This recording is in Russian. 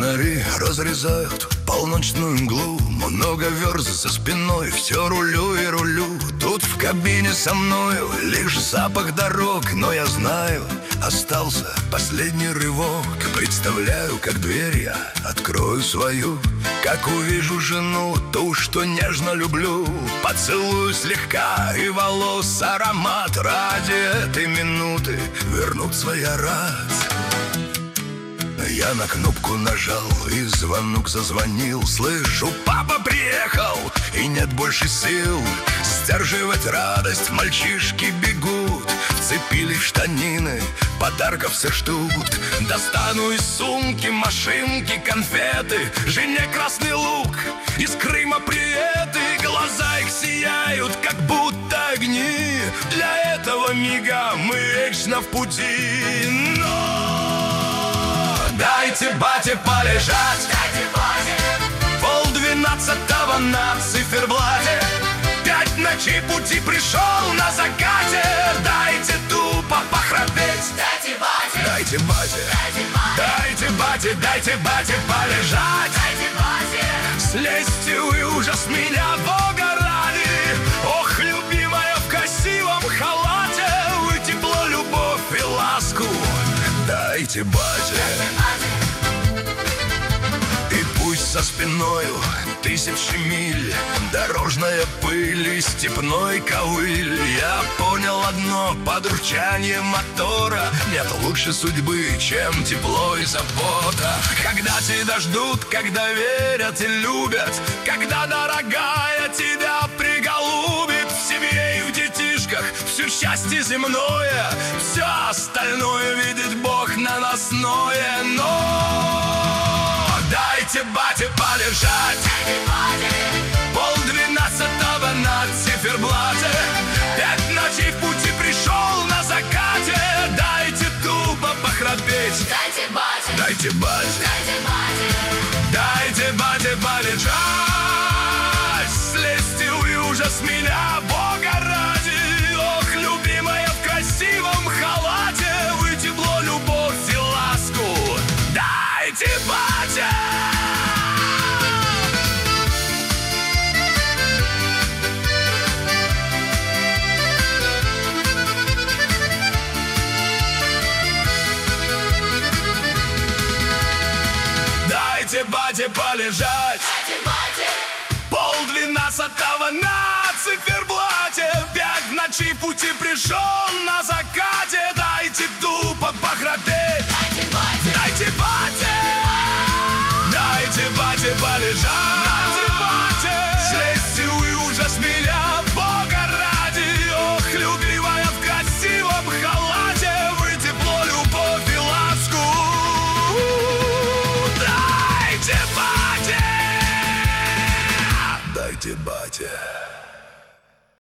Фонари разрезают полночную мглу. Много верст за спиной, все рулю и рулю. Тут в кабине со мною лишь запах дорог. Но я знаю, остался последний рывок. Представляю, как дверь я открою свою, как увижу жену, ту, что нежно люблю. Поцелую слегка, и волос аромат. Ради этой минуты вернут своя рать. Я на кнопку нажал, и звонок зазвонил. Слышу, папа приехал, и нет больше сил сдерживать радость. Мальчишки бегут, вцепились в штанины, подарков все ждут. Достану из сумки машинки, конфеты, жене красный лук, из Крыма приветы. Глаза их сияют, как будто огни. Для этого мига мы вечно в пути. Но дайте бате полежать, дайте бате. 11:30 на циферблате. 5 ночей пути пришел на закате. Дайте тупо похрапеть, дайте бате, дайте бате, дайте бате, дайте бате полежать, дайте бате. Слезьте вы ужас меня, Бога ради. Ох, любимая в красивом халате, вы тепло, любовь и ласку дайте бате. И пусть за спиною тысячи миль, дорожная пыль и степной ковыль. Я понял одно: под урчание мотора нет лучше судьбы, чем тепло и забота. Когда тебя ждут, когда верят и любят, когда дорогая тебя приголубит. В семье и в детишках все счастье земное, все остальное видит Бог наносное. Но дайте бате полежать, дайте бате. 11:30 на циферблате. 5 ночей в пути пришел на закате. Дайте тупо похрапеть, дайте бате, дайте бате, дайте бате полежать. Слезьте вы уже с меня, Бога ради. Ох, любимая в красивом халате, вы тепло, любовь и ласку дайте бате. Дайте бате полежать, дайте бате. 11:30 на циферблате. 5 ночей в пути пришел на закате. Дайте тупо похрапеть, дайте бате, дайте бате, дайте бате полежать, дайте бате. Слезьте вы уже с меня, Бога ради. Ох, любимая в красивом халате, вы тепло, любовь и ласку дайте бате, дайте бате.